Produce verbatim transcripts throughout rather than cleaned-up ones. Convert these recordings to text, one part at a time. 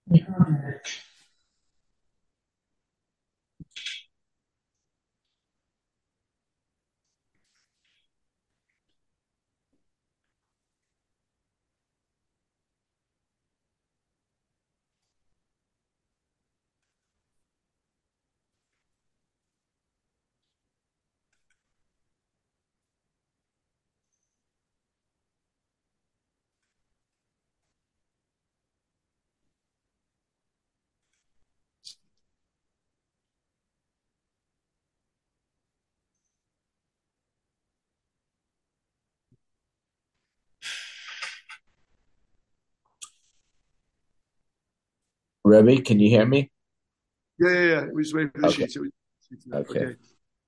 Rebbe, can you hear me? Yeah, yeah, yeah. We just wait for the Okay. sheet. So we, Okay. okay.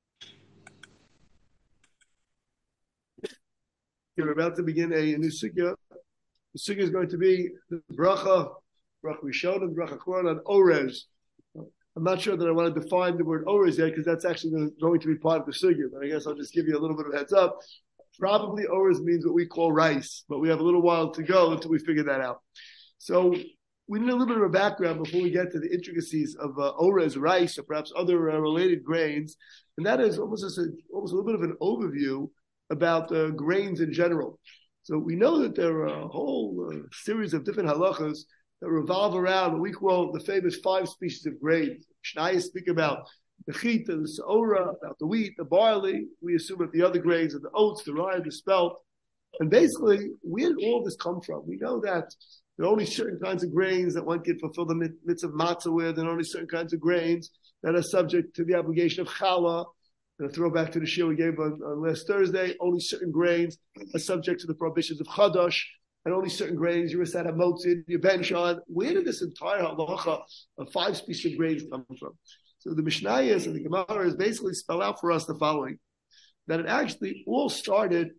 Okay, we're about to begin a, a new sugya. The sugya is going to be the bracha, bracha Rishon, and bracha Koran on Orez. I'm not sure that I want to define the word Orez yet because that's actually going to be part of the sugya. But I guess I'll just give you a little bit of heads up. Probably Orez means what we call rice, but we have a little while to go until we figure that out. So we need a little bit of a background before we get to the intricacies of uh, Orez, rice, or perhaps other uh, related grains. And that is almost, a, almost a little bit of an overview about uh, grains in general. So we know that there are a whole uh, series of different halachas that revolve around what we call the famous five species of grains. Mishnayos speak about the chita, the saora, about the wheat, the barley. We assume that the other grains are the oats, the rye, the spelt. And basically, where did all this come from? We know that there are only certain kinds of grains that one can fulfill the mitzvah of matzah with, and only certain kinds of grains that are subject to the obligation of challah. And a throwback to the shir we gave on, on last Thursday, only certain grains are subject to the prohibitions of chadash, and only certain grains, your asad hamotzid, your benchon. Where did this entire halacha of five species of grains come from? So the Mishnayos and the Gemara basically spell out for us the following, that it actually all started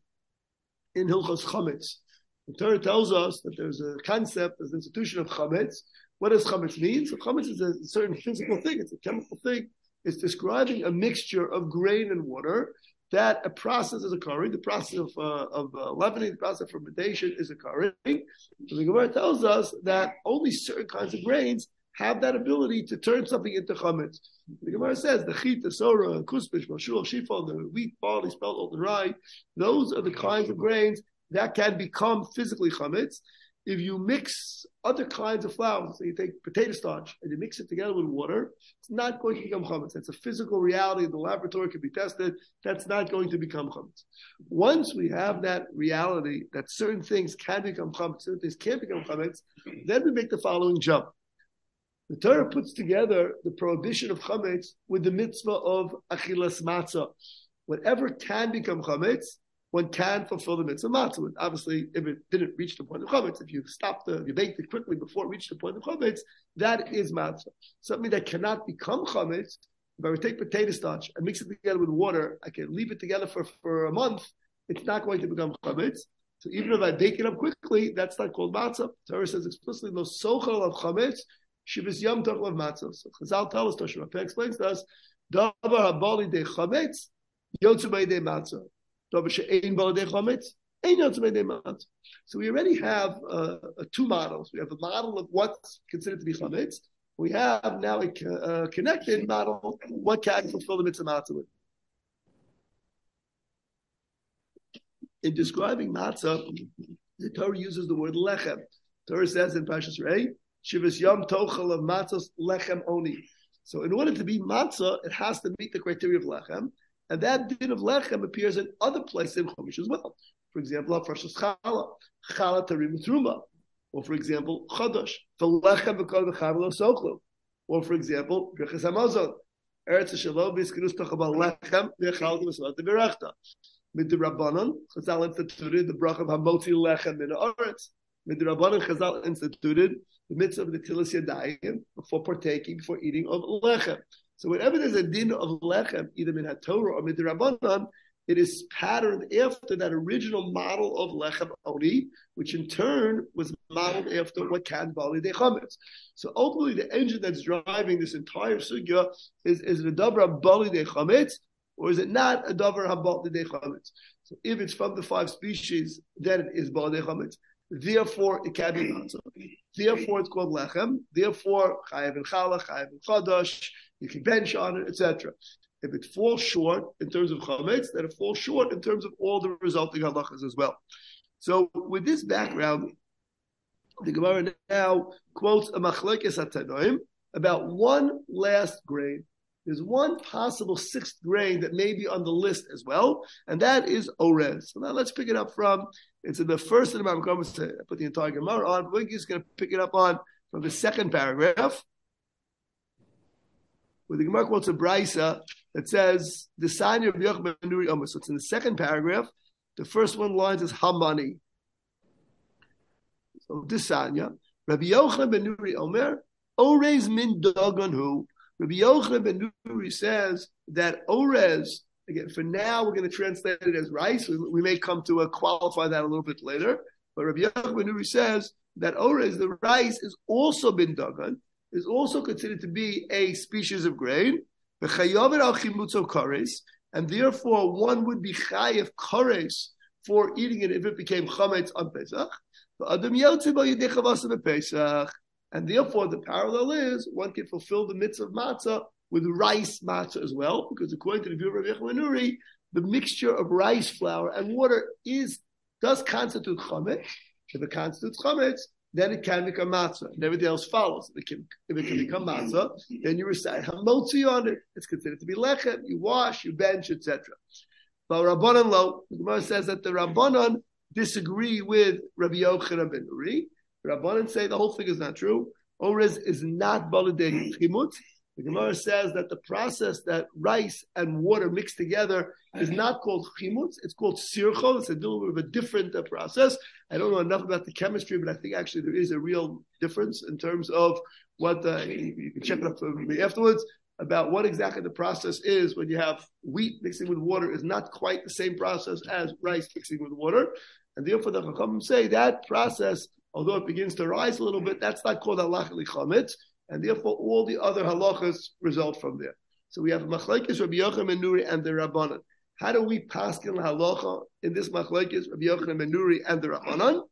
in Hilchos Chametz. The Torah tells us that there's a concept, there's an institution of Chametz. What does Chametz mean? So Chametz is a certain physical thing, it's a chemical thing. It's describing a mixture of grain and water that a process is occurring. The process of, uh, of uh, leavening, the process of fermentation is occurring. So the Gemara tells us that only certain kinds of grains have that ability to turn something into chametz. The Gemara says the chit, the sora, kuspish, mashul, shifal, the wheat, barley, spelt, the rye, those are the kinds of grains that can become physically chametz. If you mix other kinds of flour, so you take potato starch and you mix it together with water, it's not going to become chametz. That's a physical reality. The laboratory can be tested. That's not going to become chametz. Once we have that reality that certain things can become chametz, certain things can't become chametz, then we make the following jump. The Torah puts together the prohibition of chametz with the mitzvah of achilas matzah. Whatever can become chametz, one can fulfill the mitzvah matzah. Obviously, if it didn't reach the point of chametz, if you stopped the, you baked it quickly before it reached the point of chametz, that is matzah. Something that cannot become chametz, if I would take potato starch and mix it together with water, I can leave it together for, for a month, it's not going to become chametz. So even if I bake it up quickly, that's not called matzah. The Torah says explicitly, no sochel of chametz, shivas yom tochel of matzah. So Chazal tells us, Toshima Peh explains to us, davar habali de chametz, yotzu de matzah. So we already have uh, two models. We have a model of what's considered to be chametz. We have now a uh, connected model, what can fulfill the mitzvah matzah with. In describing matzah, the Torah uses the word lechem. The Torah says in Parshas Rei, Shivas Yom Tochel of matzahs lechem oni. So in order to be matzah, it has to meet the criteria of lechem. And that din of lechem appears in other places in Chumash as well. For example, Parshas Chala, Chala Tarim Truma. Or for example, Chodosh, V'lechem v'kol v'chav lo sochlo. Or for example, Birchas Hamazon, Eretz Shalom v'iskinus tochal lechem v'chal v'svat v'rachta. Mid the Rabbanon, Chazal instituted the brach of Hamotzi lechem in Eretz. Mid the Rabbanon, Chazal instituted the mitzvah of the Tilas Yadayim before partaking, before eating of lechem. So whenever there's a din of lechem, either min haTorah or midrabanan, it is patterned after that original model of lechem oni, which in turn was modeled after what can bali de chametz. So ultimately, the engine that's driving this entire sugya is is it a davar bali de chametz, or is it not a davar habali de chametz? So if it's from the five species, then it is bali de chametz. Therefore, it can be matzah. Therefore, it's called lechem. Therefore, chayav and challah, chayav and chadash. You can bench on it, et cetera. If it falls short in terms of chametz, then it falls short in terms of all the resulting halachas as well. So, with this background, the Gemara now quotes a machlekes hatanoim about one last grain. There's one possible sixth grain that may be on the list as well, and that is orez. So now let's pick it up from, it's in the first of the Makom, I put the entire Gemara on, but we're just going to pick it up on from the second paragraph, where the Gemara quotes a brisa that says, the Sanya of Yochanan ben Nuri Omer. So it's in the second paragraph. The first one lines is Hamani. So this Sanya, Rabbi Yochanan ben Nuri Omer, orez min dagan hu. Rabbi Yochanan ben Nuri says that orez, again, for now we're going to translate it as rice. We, we may come to uh, qualify that a little bit later. But Rabbi Yochanan ben Nuri says that orez, the rice, is also bin dagan, is also considered to be a species of grain. And therefore one would be chayav kares for eating it if it became chametz on Pesach. And therefore, the parallel is one can fulfill the mitzvah of matzah with rice matzah as well, because according to the view of Rabbi Yochanan ben Nuri, the mixture of rice flour and water is does constitute chametz. If it constitutes chametz, then it can become matzah, and everything else follows. If it can, if it can become matzah, then you recite hamotzi on it. It's considered to be lechem. You wash, you bench, et cetera. But Rabbanan lo, the Gemara says that the Rabbanan disagree with Rabbi Yochanan ben Nuri. Rabbanan say the whole thing is not true. Orez is not balidei chimutz. The Gemara says that the process that rice and water mix together is not called chimutz. It's called sirchol. It's a little bit of a different uh, process. I don't know enough about the chemistry, but I think actually there is a real difference in terms of what uh, you, you can check it up for me afterwards about what exactly the process is when you have wheat mixing with water is not quite the same process as rice mixing with water. And therefore the Chachamim say that process, although it begins to rise a little bit, that's not called halacha lichametz, and therefore all the other halachas result from there. So we have machlekes Rabbi Yochanan ben Nuri and the Rabbanan. How do we paskin halacha in this machlekes Rabbi Yochanan ben Nuri and the Rabbanan?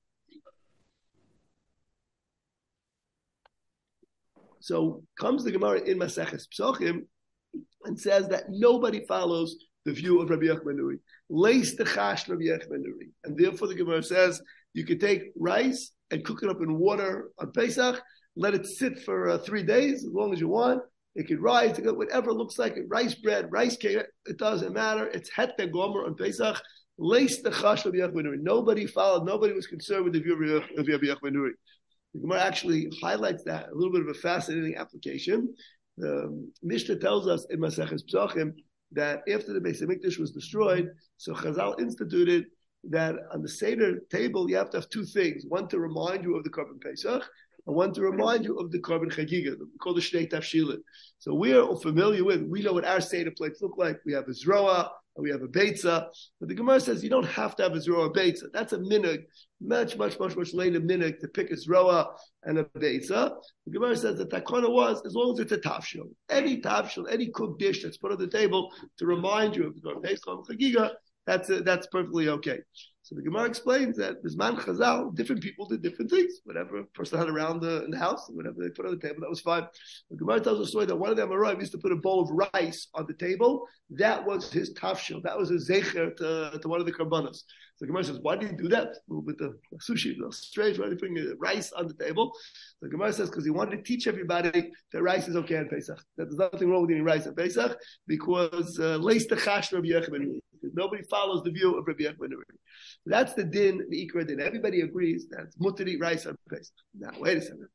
So comes the Gemara in Maseches Psachim and says that nobody follows the view of Rabbi Yochanan ben Nuri. Leis techash Rabbi Yochanan ben Nuri, and therefore the Gemara says you could take rice and cook it up in water on Pesach, let it sit for uh, three days, as long as you want. It could rise, it could, whatever it looks like, it, rice bread, rice cake, it doesn't matter. It's het gomer on Pesach. Leis techash Rabbi Yochanan ben Nuri. Nobody followed, nobody was concerned with the view of Rabbi Yochanan ben Nuri. The Gemara actually highlights that, a little bit of a fascinating application. The Mishnah tells us in Maseches Psachim that after the Beis Hamikdash was destroyed, so Chazal instituted that on the Seder table, you have to have two things. One to remind you of the Korban Pesach, and one to remind you of the Korban Chagiga, called the Shnei Tafshilin. So we are familiar with, we know what our Seder plates look like. We have a Zroa, and we have a Beitza. But the Gemara says you don't have to have a Zroa Beitza. That's a minhag, much, much, much, much later minhag to pick a Zroa and a Beitza. The Gemara says that Takana was, as long as it's a Tafshil. Any Tafshil, any cooked dish that's put on the table to remind you of the Korban Pesach, Korban Chagiga, That's a, that's perfectly okay. So the Gemara explains that Bisman Chazal, different people did different things. Whatever a person had around the, in the house, whatever they put on the table, that was fine. The Gemara tells a story that one of them arrived, used to put a bowl of rice on the table. That was his tafshil. That was his zecher to, to one of the karbanos. So the Gemara says, why did he do that? With the sushi, it was strange. Why did he put rice on the table? The Gemara says, because he wanted to teach everybody that rice is okay on Pesach. That there's nothing wrong with eating rice on Pesach, because leis techash Rabbi Yochanan. Nobody follows the view of Rabbi Yochanan. That's the din, the ikra din. Everybody agrees that it's mutter to eat rice on Pesach. Now, wait a second.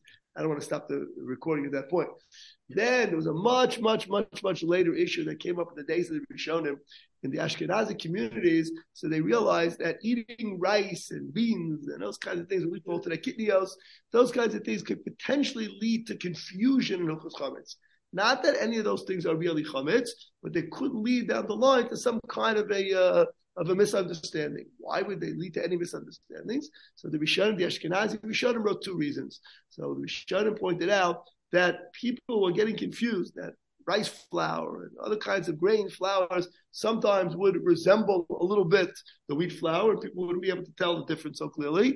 I don't want to stop the recording at that point. Then there was a much, much, much, much later issue that came up in the days of the Rishonim in the Ashkenazi communities. So they realized that eating rice and beans and those kinds of things, we call today kitnios, those kinds of things could potentially lead to confusion in Hilchos Chametz. Not that any of those things are really chametz, but they could lead down the line to some kind of a uh, of a misunderstanding. Why would they lead to any misunderstandings? So the Rishonim, the Ashkenazi Rishonim wrote two reasons. So the Rishonim pointed out that people were getting confused, that rice flour and other kinds of grain flours sometimes would resemble a little bit the wheat flour, and people wouldn't be able to tell the difference so clearly.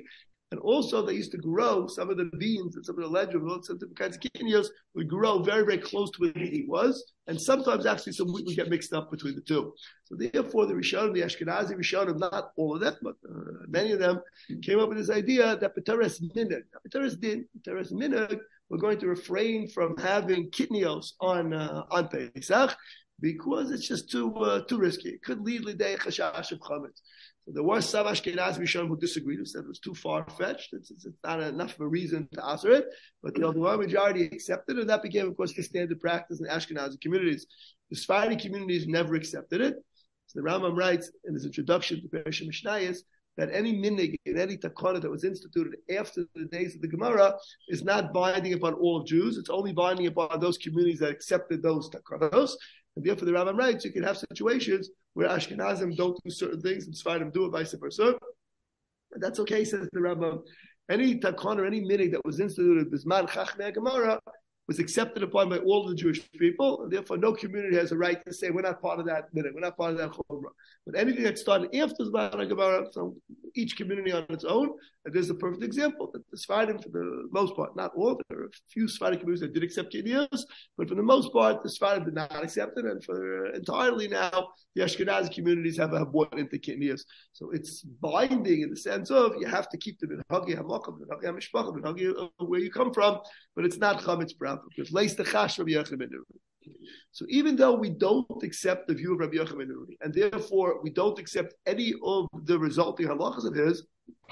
And also they used to grow some of the beans and some of the legumes, some different kinds of kidneys would grow very, very close to where the wheat was. And sometimes actually some wheat would get mixed up between the two. So therefore the Rishonim, the Ashkenazi Rishonim, not all of them, but uh, many of them came up with this idea that B'teres Minhag, B'teres Din, B'teres Minhag, we're going to refrain from having kidneys on uh, on Pesach because it's just too uh, too risky. It could lead lidei chashash of chametz. So there were some Ashkenazi Rishonim who disagreed, who said it was too far-fetched. It's, it's not enough of a reason to answer it. But the overwhelming majority accepted it, and that became, of course, the standard practice in the Ashkenazi communities. The Sephardi communities never accepted it. So the Rambam writes in his introduction to Perishim Mishnayos that any minig and any takana that was instituted after the days of the Gemara is not binding upon all of Jews. It's only binding upon those communities that accepted those takanos. And therefore, the Rambam writes, you can have situations where Ashkenazim don't do certain things and Sephardim do it, vice versa. And that's okay, says the Rambam. Any takana or any minig that was instituted bisman chachmei Gemara was accepted upon by all the Jewish people, and therefore no community has a right to say we're not part of that minig, we're not part of that chumrah. But anything that started after Zman Gemara, so each community on its own, and there's a perfect example that the Sephardim, for the most part, not all, there are a few Sephardic communities that did accept Kiddush, but for the most part, the Sephardim did not accept it, and for entirely now, the Ashkenazi communities have, have bought into Kiddush. So it's binding in the sense of you have to keep them in Hagi HaMakom, in Hagi HaMishpachim, in Hagi where you come from, but it's not Chametz Brav, because Leis Techash Rabbi Yochanan ben Nuri. So even though we don't accept the view of Rabbi Yochanan ben Nuri, and therefore we don't accept any of the resulting halachas of his,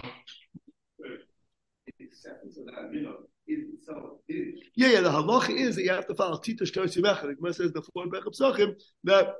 yeah, yeah, the halacha is that you have to follow Titush Torah Simcha. The Gemara says before in Berachot Psachim that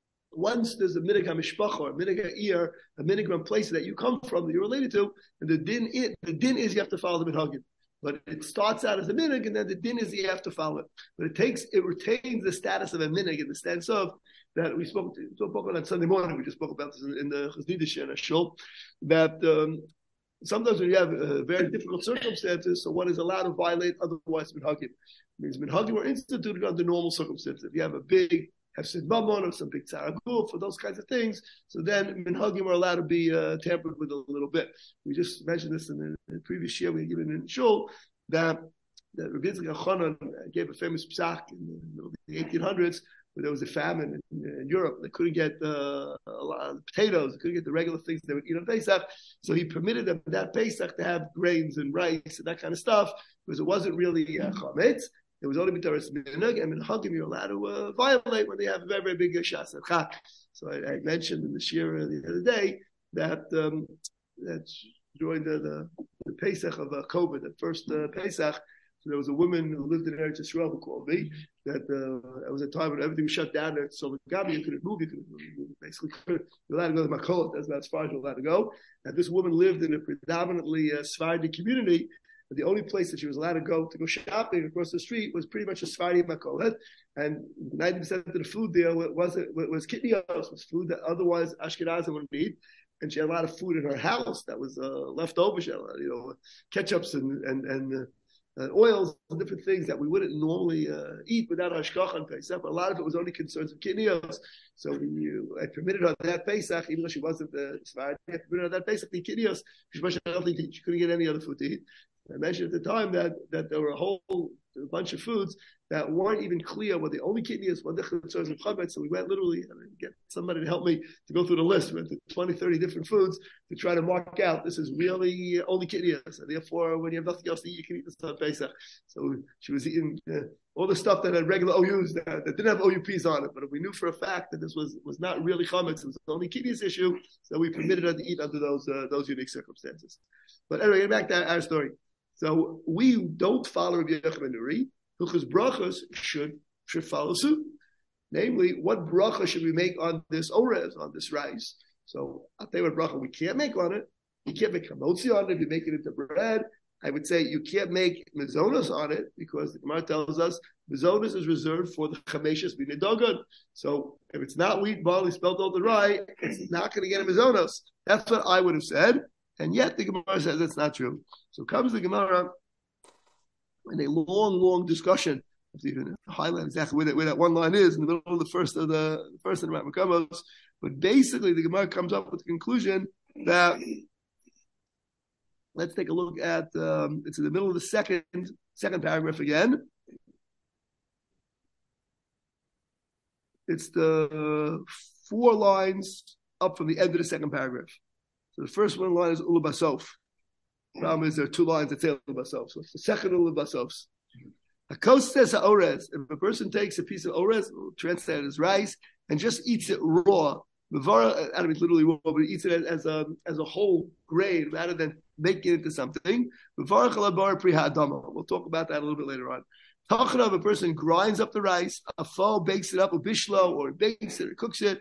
once there's a minig hamishpacha or a minig ha'ir, a minig from place that you come from, that you're related to, and the din, it, the din is you have to follow the minhagim. But it starts out as a minig, and then the din is you have to follow it. But it takes, it retains the status of a minig in the sense of that we spoke, to, spoke about on Sunday morning. We just spoke about this in, in the Chaznidish and a shul, that um, sometimes when you have uh, very difficult circumstances, so one is allowed to violate otherwise minhagim. It means minhagim were instituted under normal circumstances. If you have a big hefsid mamon or some big tzara guf for those kinds of things, so then minhagim are allowed to be uh, tampered with a little bit. We just mentioned this in the, in the previous year. We had given in shul that that Rabbi Yitzchak Elchanan gave a famous psak in the middle of the eighteen hundreds. Where there was a famine in, in Europe. They couldn't get uh, a lot of potatoes. They couldn't get the regular things they would eat on Pesach. So he permitted them that Pesach to have grains and rice and that kind of stuff because it wasn't really uh, chametz. It was only b'teres minhag, and minhagim you're allowed to uh, violate when they have a very, very big uh, shas at chak. So I, I mentioned in the shir the other day that um, that during the, the, the Pesach of uh, COVID, the first uh, Pesach, so there was a woman who lived in Eretz Yisrael who called me that uh, it was a time when everything was shut down there. So the Gabi, you couldn't move, you couldn't move. You basically couldn't. You're allowed to go to Makot. That's about as far as you're allowed to go. And this woman lived in a predominantly uh, Sephardi community. And the only place that she was allowed to go to go shopping across the street was pretty much a Sephardi Makolet. And ninety percent of the food there was was kitnios, was food that otherwise Ashkenazim wouldn't eat. And she had a lot of food in her house that was uh, left over. She had, you know, ketchups and and and. Uh, Uh, oils and different things that we wouldn't normally uh, eat without hashgacha on Pesach. But a lot of it was only concerns of kidneys. So we, uh, I permitted her that Pesach, even though she wasn't the uh, Sephardi, I permitted her that Pesach the kidneys. She couldn't get any other food to eat. I mentioned at the time that that there were a whole a bunch of foods that weren't even clear what the only kidneys, what the concerns of chametz. So we went literally I mean, get somebody to help me to go through the list. We went to twenty, thirty different foods to try to mark out this is really only kidneys. And therefore, when you have nothing else to eat, you can eat this on Pesach. So she was eating uh, all the stuff that had regular O Us that, that didn't have O U Ps on it. But if we knew for a fact that this was, was not really chametz, it was the only kidneys issue, so we permitted her to eat under those uh, those unique circumstances. But anyway, getting back to our, our story. So we don't follow Rabbi Yochanan ben Nuri, whose brachas should should follow suit. Namely, what bracha should we make on this orez, on this rice? So I'll tell you what bracha we can't make on it. You can't make hamotzi on it if you make it into bread. I would say you can't make mezonos on it because the Gemara tells us mezonos is reserved for the chameshes b'nedagan. So if it's not wheat, barley, spelt out the right, it's not going to get a mezonos. That's what I would have said. And yet the Gemara says that's not true. So comes the Gemara in a long, long discussion. I have to even highlight exactly where that, where that one line is in the middle of the first of the, the first of the Makamos. But basically, the Gemara comes up with the conclusion that Let's take a look at, um, it's in the middle of the second, second paragraph again. It's the four lines up from the end of the second paragraph. So the first one line is Ula Basof. Problem is there are two lines that say Ula Basof. So it's the second Ula Basof. Hakos says Orez. If a person takes a piece of Orez, translated as rice, and just eats it raw, Mavara, I don't mean literally raw, but he eats it as a as a whole grain rather than making it into something. We'll talk about that a little bit later on. Talking of a person grinds up the rice, a foe bakes it up, a bishlo, or bakes it, or cooks it.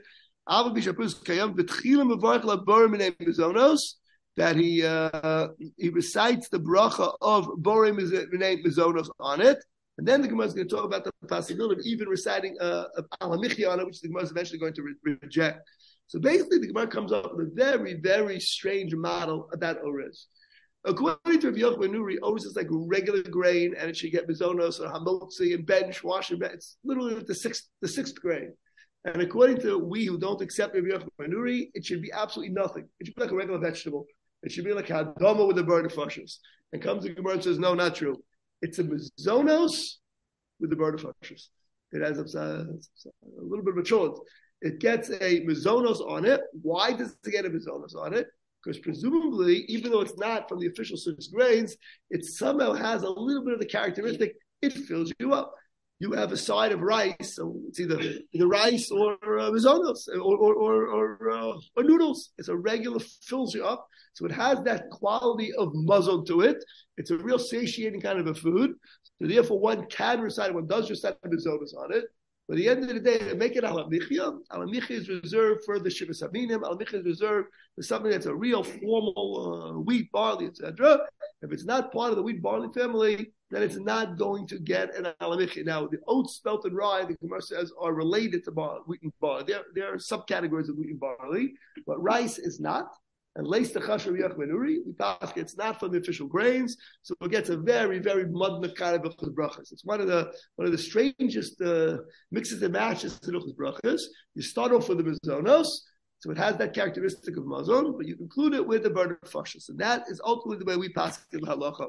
That he uh, he recites the bracha of Borei Mizonos on it, and then the Gemara is going to talk about the possibility of even reciting uh, Alamichi on it, which the Gemara is eventually going to re- reject. So basically, the Gemara comes up with a very, very strange model about Orez. According to Rav Yochanan Nuri, Orez is like regular grain, and it should get Mizonos or Hamotzi and bench, wash and bench. It's literally the sixth, the sixth grain. And according to we who don't accept Rav Yochanan Nuri, it should be absolutely nothing. It should be like a regular vegetable. It should be like Hadama with the bird of fushes. And comes the Gemara and says, no, not true. It's a Mizonos with the bird of fushes. It has a, a little bit of a challenge. It gets a Mizonos on it. Why does it get a Mizonos on it? Because presumably, even though it's not from the official six grains, it somehow has a little bit of the characteristic, it fills you up. You have a side of rice, so it's either, either rice or uh, mizonos or or or, or, uh, or noodles. It's a regular, fills you up. So it has that quality of muzzle to it. It's a real satiating kind of a food. So therefore, one can recite, one does recite mizonos on it. But at the end of the day, they make it alamichia. Alamichia is reserved for the shivas aminim. Alamichia is reserved for something that's a real formal uh, wheat, barley, et cetera. If it's not part of the wheat, barley family, then it's not going to get an alamichia. Now, the oats, spelt, and rye, the Gemara says, are related to barley, wheat and barley. There, there are subcategories of wheat and barley, but rice is not. And lace the chasher Yochanan Nuri, we pass it's not from the official grains, so it gets a very, very mudna kind of brachas. It's one of the one of the strangest uh, mixes and matches to the brachas. You start off with the mizonos, so it has that characteristic of mazon, but you conclude it with the bird of fushes, and that is ultimately the way we pass it in halacha.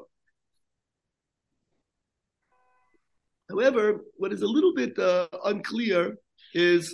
However, what is a little bit uh, unclear is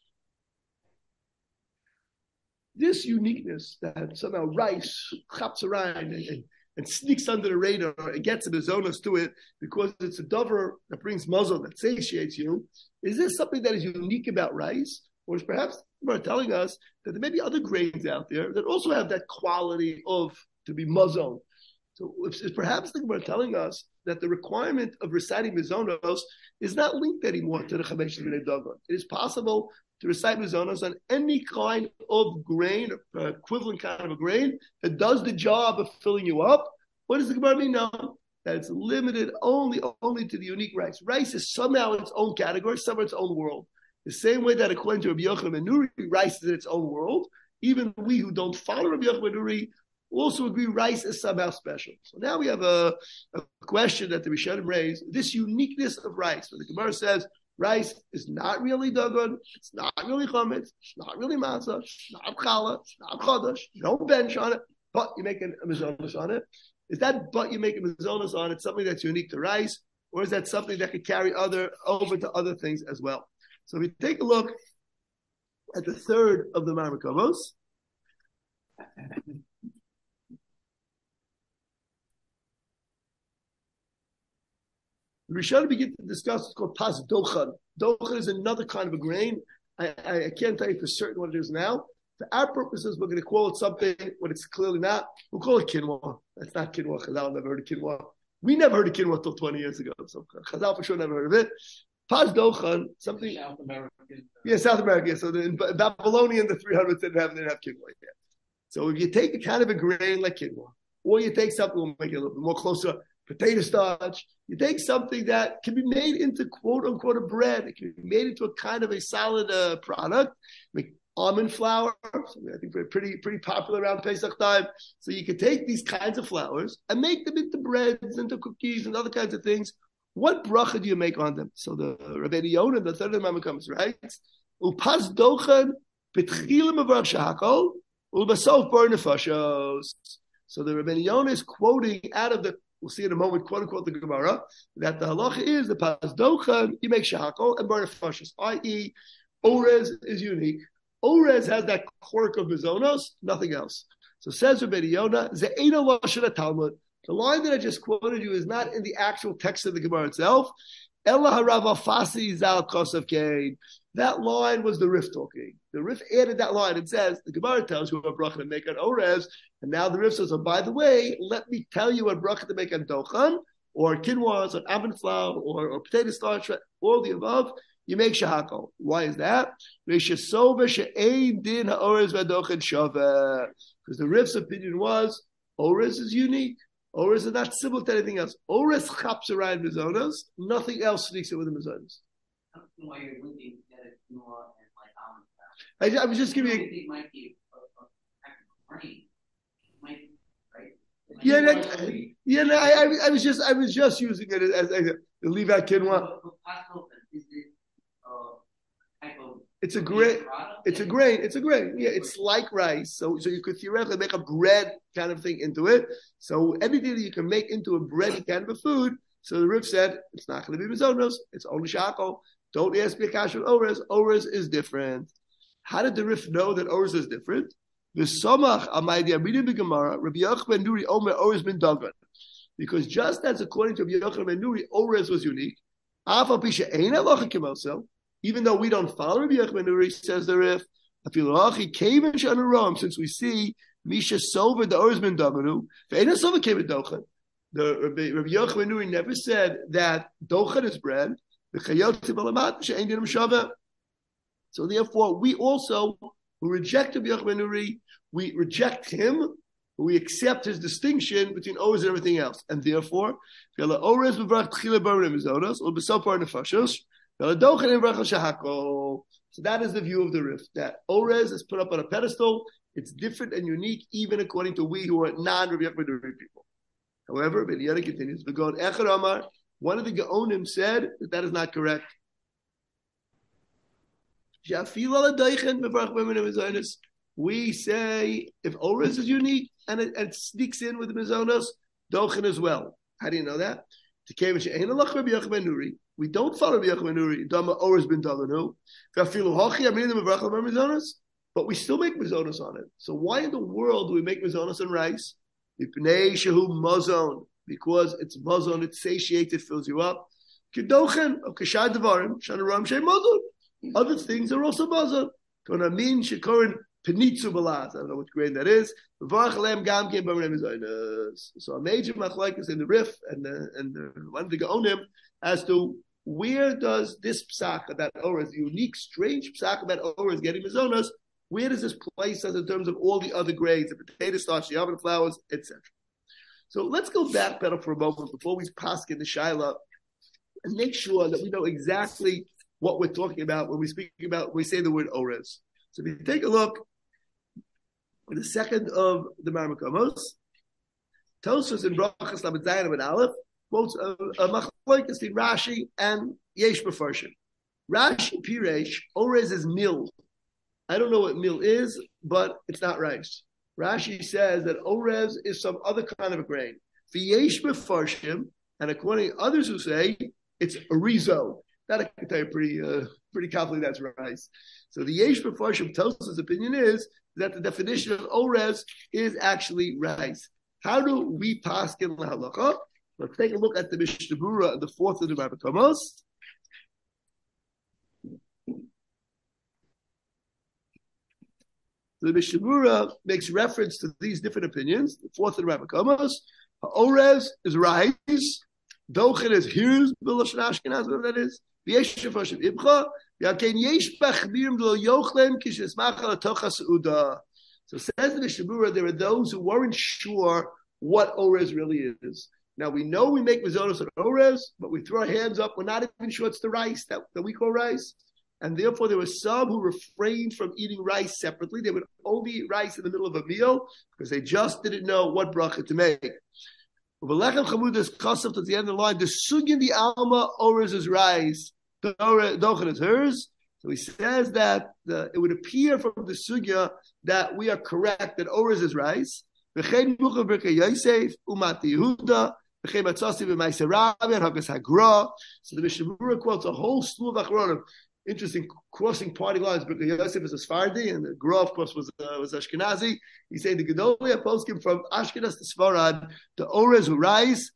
this uniqueness that somehow rice chaps around and, and, and sneaks under the radar and gets a mizonos to it because it's a dover that brings muzzle that satiates you. Is this something that is unique about rice? Or is perhaps they're telling us that there may be other grains out there that also have that quality of to be muzzle? So it's perhaps they're telling us that the requirement of reciting mizonos is not linked anymore to the Chamesh B'nai Dagon. It is possible to recite mizonos on any kind of grain, uh, equivalent kind of a grain that does the job of filling you up. What does the Gemara mean now? That it's limited only, only to the unique rice. Rice is somehow its own category, somehow its own world. The same way that according to Rabbi Yochanan ben Nuri, rice is in its own world. Even we who don't follow Rabbi Yochanan ben Nuri also agree rice is somehow special. So now we have a, a question that the Rishonim raised, this uniqueness of rice. So the Gemara says, rice is not really dagon, it's not really chametz, it's not really matzah, it's not challah, it's not chodesh, you don't bench on it, but you make a mizonos on it. Is that but you make a mizonos on it something that's unique to rice, or is that something that could carry other over to other things as well? So if we take a look at the third of the Marmakavos, the Rishonim begin to discuss what's called pas dochan. Dochan is another kind of a grain. I, I, I can't tell you for certain what it is now. For our purposes, we're going to call it something when it's clearly not. We'll call it quinoa. That's not quinoa. Chazal never heard of quinoa. We never heard of quinoa until twenty years ago. So Chazal for sure never heard of it. Pas dochan, something. South American. Yeah, South America. So the, in Babylonian, the three hundreds didn't have, didn't have quinoa yet. So if you take a kind of a grain like quinoa, or you take something, we'll make it a little bit more closer, potato starch, you take something that can be made into quote unquote a bread. It can be made into a kind of a solid uh, product. Make almond flour, something I think very pretty pretty popular around Pesach time. So you can take these kinds of flours and make them into breads, into cookies, and other kinds of things. What bracha do you make on them? So the Rabbeinu Yonah, the third of the Mama comes, right? Upas dochan betchilim avar shakol ulbasof bar nefashos. So the Rabbeinu Yonah is quoting out of the, we'll see in a moment, quote unquote, the Gemara, that the halacha is the pas dochan, you make shahakol and burn a fashis, that is, Orez is unique. Orez has that quirk of mizonos, nothing else. So says Rabbeinu Yonah, Ze'ena Lashon Talmud. The line that I just quoted you is not in the actual text of the Gemara itself. Ella harav afasi zal kosav kain. That line was the Rif talking. The Rif added that line. It says, the Gemara tells you what bracha to make on Orez, and now the Rif says, oh, by the way, let me tell you what bracha to make on Dochan, or quinoa, or almond flour, or, or potato starch, all the above. You make shahakol. Why is that? Because the Rif's opinion was, Orez is unique. Orez is not similar to anything else. Orez chaps around mizonos. Nothing else sneaks in with the mizonos. I don't know why you're looking at it more and like almond flour. I, I was just giving you. It might be a, a, a grain. Might, right? Might Yeah, be that, like yeah. No, I, I was just, I was just using it as, as a leave out quinoa. Is it uh, type of It's a grain. product? It's a grain. It's a grain. Yeah, it's like rice. So, so you could theoretically make a bread kind of thing into it. So anything that you can make into a bready kind of a food. So the Rif said it's not going to be mizonos. It's only shakol. Don't ask me a kash on Orez. Orez is different. How did the Rif know that Orez is different? The Somach Amaydi Abidim B'Gemara Rabbi Yochanan ben Nuri Omer Orez ben Dagan. Because just as according to Rabbi Yochanan ben Nuri, Orez was unique. Afal Pisha Ein Halacha K'Mosel. Even though we don't follow Rabbi Yochanan ben Nuri, says the Rif, since we see Misha Sover the Orez ben Daganu, Ve'ena Sover came in Dochan. The Rabbi, Rabbi Yochanan ben Nuri never said that Dochan is bread. So therefore, we also who reject Rabbi Yochanan ben Nuri, we reject him. We accept his distinction between Orez and everything else, and therefore, Orez b'varach tchila barim mizonos or b'sopar nefashos. So that is the view of the Rif, that Orez is put up on a pedestal. It's different and unique, even according to we who are non-Rabbi Yochanan ben Nuri people. However, Ben Yonah continues, one of the Gaonim said that that is not correct. We say if Orez is unique and it, and it sneaks in with the Mizonos, Dochan as well. How do you know that? We don't follow Rabbi Yochanan ben Nuri. Dama Orez ben Daganu. But we still make mizonos on it. So why in the world do we make mizonos on rice? Because it's mazon, it's satiated, fills you up. Other things are also mazon. I don't know which grain that is. So a major machlokes in the Rif and the, and the, one of the Gaonim as to where does this psak that Orez, the unique, strange psak about Orez getting mizonos, where does this place us in terms of all the other grades, the potato starch, the almond flours, et cetera. So let's go back better for a moment before we pass in the Shaila and make sure that we know exactly what we're talking about when we speak about, when we say the word Orez. So if you take a look in the second of the Marmakomos, Tosfos in Brachas Lamed Zayin and Aleph quotes a, a machlokes between Rashi and Yesh Mefarshim. Rashi Piresh, Orez is mil. I don't know what mil is, but it's not rice. Rashi says that Orez is some other kind of a grain. For Yesh Mefarshim, and according to others who say it's arizo. That I can tell you pretty, uh, pretty confidently that's rice. So the Yesh Mefarshim tells us his opinion is that the definition of Orez is actually rice. How do we pass in la halacha? Let's take a look at the Mishnah Berurah, the fourth of the Marmakomos. The Mishnah Berurah makes reference to these different opinions. The fourth of the Marmakomos, Orez is rice. Dochan is here's B'lashon Ashkenaz, whatever that is. V'yesh Mefarshim ibcha. V'yakein yesh b'chbirim d'lo yochlem kishes machal atocha seuda. So says the Mishnah Berurah, there are those who weren't sure what Orez really is. Now we know we make mizonos on Orez, but we throw our hands up. We're not even sure it's the rice that, that we call rice. And therefore there were some who refrained from eating rice separately. They would only eat rice in the middle of a meal because they just didn't know what bracha to make. V'lechem chamud is kasav to the end of the line. The sugin the alma Orez is rice. The Dochan is hers. So he says that the, it would appear from the sugya that we are correct that Orez is rice. V'chein mucha b'rkei Yosef, umat Yehuda, v'chein matzasi v'maiseh Rabbi, and hagas hagra. So the Mishnah Berurah quotes a whole slew of achronim. Interesting, crossing party lines. B'rkei Yosef is a Sephardi, and the Gra, of course, was uh, was Ashkenazi. He's saying the Gedolia poskim from Ashkenaz to Sfarad, the Orez who rise,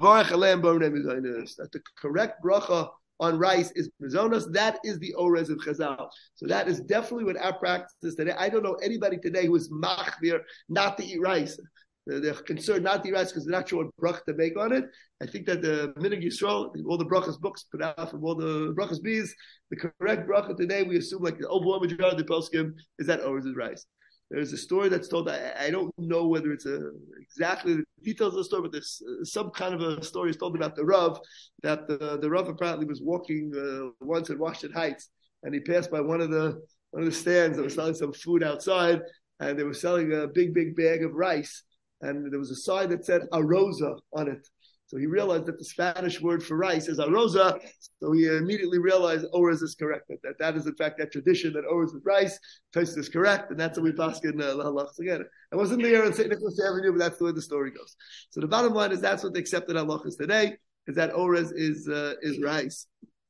that the correct bracha on rice is mizonos. That is the orez of Chazal. So that is definitely what our practice is today. I don't know anybody today who is machmir not to eat rice. They're concerned not to eat rice because they're not sure what bracha to make on it. I think that the Minhag Yisrael, all the brachas books put out from all the brachas bees, the correct bracha today, we assume like the overwhelming majority of the poskim is that orez is rice. There's a story that's told. I, I don't know whether it's a, exactly the details of the story, but there's uh, some kind of a story is told about the Rav, that the, the Rav apparently was walking uh, once at Washington Heights, and he passed by one of the one of the stands that was selling some food outside, and they were selling a big, big bag of rice, and there was a sign that said "Arosa" on it. So he realized that the Spanish word for rice is arosa. So he immediately realized orez is correct. That, that that is in fact that tradition that orez with rice. Toast is correct, and that's what we pass in uh, halachas again. I wasn't there on Saint Nicholas Avenue, but that's the way the story goes. So the bottom line is that's what they accepted halachas today, is that orez is uh, is rice.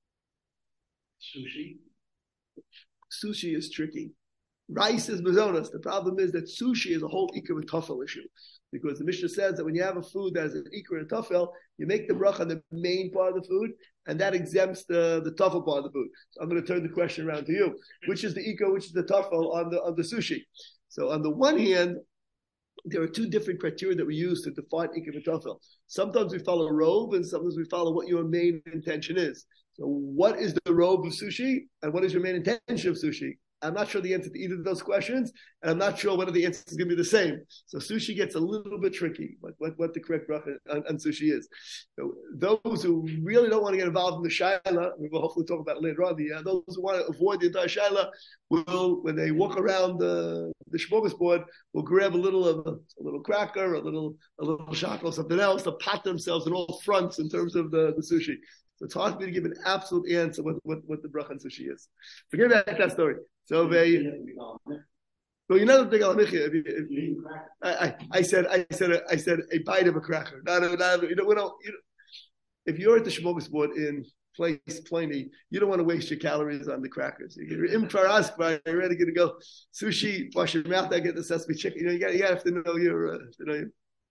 Sushi. Sushi is tricky. Rice is mazonas. The problem is that sushi is a whole ikar and tafel issue. Because the Mishnah says that when you have a food that has an ikar and tafel, you make the bracha on the main part of the food, and that exempts the, the tafel part of the food. So I'm going to turn the question around to you. Which is the ikar, which is the tafel on the on the sushi? So on the one hand, there are two different criteria that we use to define ikar and tafel. Sometimes we follow rove, and sometimes we follow what your main intention is. So what is the rove of sushi, and what is your main intention of sushi? I'm not sure the answer to either of those questions, and I'm not sure whether the answer is going to be the same. So sushi gets a little bit tricky, what, what, what the correct bracha on, on sushi is. So those who really don't want to get involved in the shaila, we will hopefully talk about it later on, the, uh, those who want to avoid the entire shaila will, when they walk around the, the smorgasbord, will grab a little of a, a little cracker, a little a little shot or something else to pat themselves on all fronts in terms of the, the sushi. So it's hard for me to give an absolute answer what, what, what the bracha on sushi is. Forget about that story. So they, well, you know the thing. If you, I, I, I said, I said, I said a bite of a cracker. Not, a, not a, you know, we don't, you know, if you're at the smorgasbord in place Pliny, you don't want to waste your calories on the crackers. You're in Paraskva, you're ready to go sushi. Wash your mouth. I get the sesame chicken. You know, you got, you have to know your, uh, you know.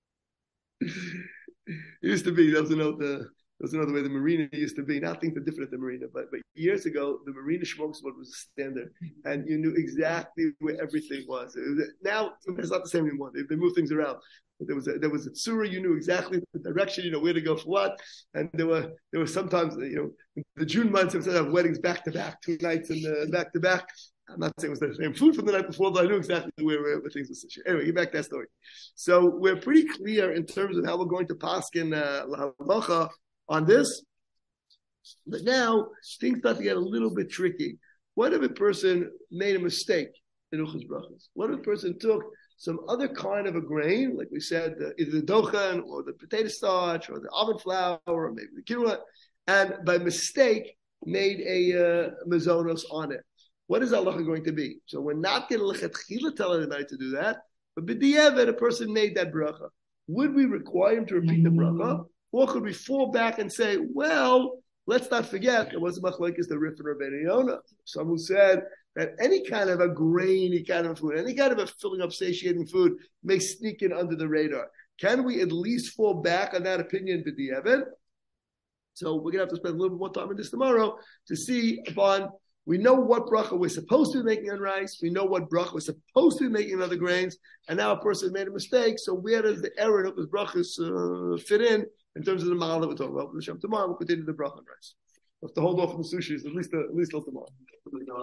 It used to be doesn't know the. That's another way the marina used to be. Now things are different at the marina, but but years ago the marina smorgasbord was a standard, and you knew exactly where everything was. It was now it's not the same anymore. They, they move things around. But there was a, there was a tzura. You knew exactly the direction. You know where to go for what. And there were there were sometimes you know the June months instead of weddings back to back, two nights and uh, back to back. I'm not saying it was the same food from the night before, but I knew exactly where, where, where things were situated. Anyway, get back to that story. So we're pretty clear in terms of how we're going to paskin uh, halacha on this, but now things start to get a little bit tricky. What if a person made a mistake in Uchas Brachas? What if a person took some other kind of a grain, like we said, uh, either the dochan or the potato starch or the almond flour or maybe the kirua, and by mistake made a uh, mazonos on it? What is halacha going to be? So we're not going to lechatchila tell anybody to do that, but b'diavad a person made that bracha. Would we require him to repeat the bracha? Or could we fall back and say, well, let's not forget, there was a machlokes the Rif and Rabbeinu Yonah. Some who said that any kind of a grainy kind of food, any kind of a filling up, satiating food may sneak in under the radar. Can we at least fall back on that opinion, b'diavad? So we're going to have to spend a little bit more time on this tomorrow to see upon, we know what bracha we're supposed to be making on rice. We know what bracha we're supposed to be making on other grains. And now a person made a mistake. So where does the error of his brachas uh, fit in? In terms of the mahal that we're talking about, tomorrow we'll continue the bracha on rice. We'll have to hold off on the sushi at least, uh, at least till tomorrow.